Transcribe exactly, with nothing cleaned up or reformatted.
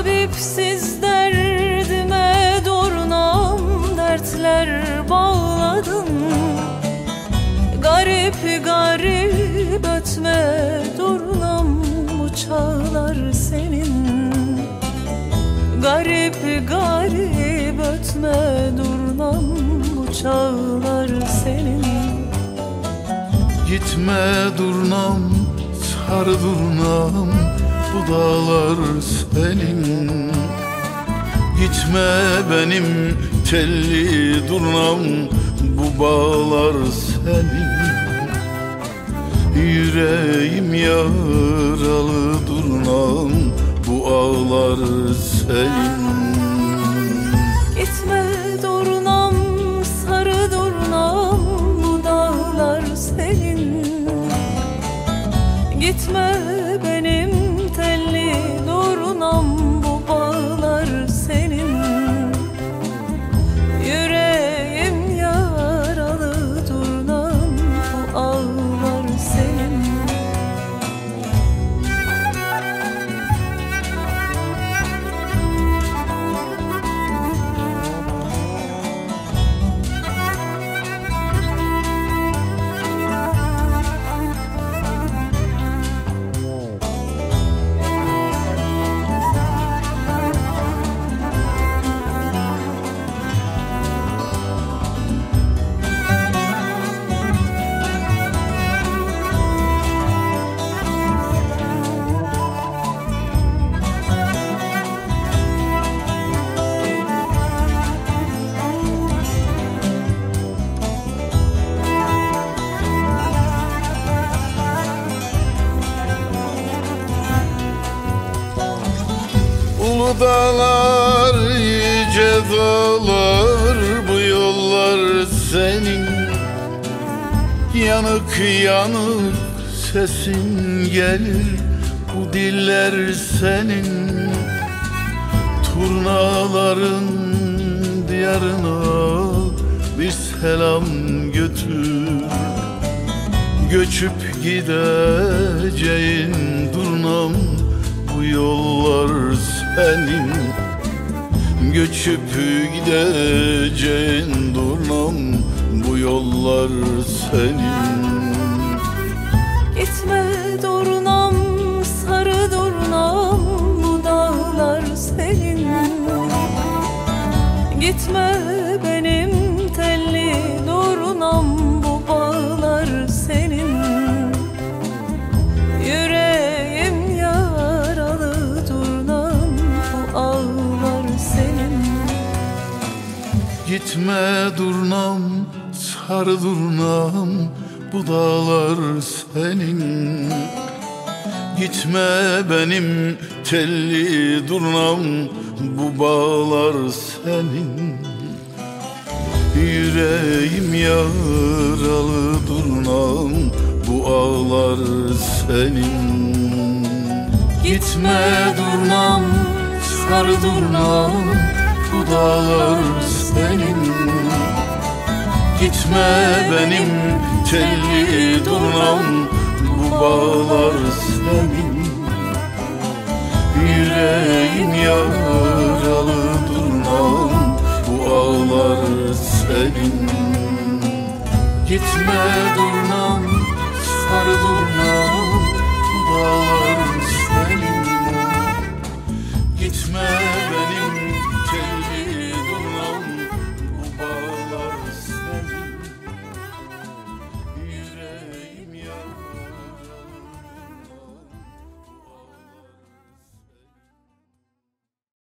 Tabipsiz derdime durnam, dertler bağladın. Garip garip ötme durnam, bu çağlar senin. Garip garip ötme durnam, bu çağlar senin. Gitme durnam, sarı durnam, bu dağlar senin. Gitme benim telli durnam, bu bağlar senin. Yüreğim yaralı durnam, bu ağlar senin. Gitme durnam, sarı durnam, bu dağlar senin. Gitme benim telli durnam, bu bağlar senin. Yüreğim yaralı durnam, bu ağlar senin. Ulu dağlar, yüce dağlar, bu yollar senin. Yanık yanık sesin gelir, bu diller senin. Turnaların diyarına bir selam götür. Göçüp gideceğin durnam, bu yollar senin. Göçüp gideceğin durnam, bu yollar senin. Gitme durnam, sarı durnam, bu dağlar senin. Gitme benim telli durnam, bu bağlar senin. Yüreğim yaralı durnam, bu ağlar senin. Gitme durnam, sarı durnam, bu dağlar senin. Gitme benim telli durnam, bu bağlar senin. Yüreğim yaralı durnam, bu ağlar senin. Gitme durnam, sarı durnam, bu dağlar senin. Gitme benim telli durnam, bu bağlar senin. Yüreğim yaralı durnam, bu ağlar senin. Gitme durnam,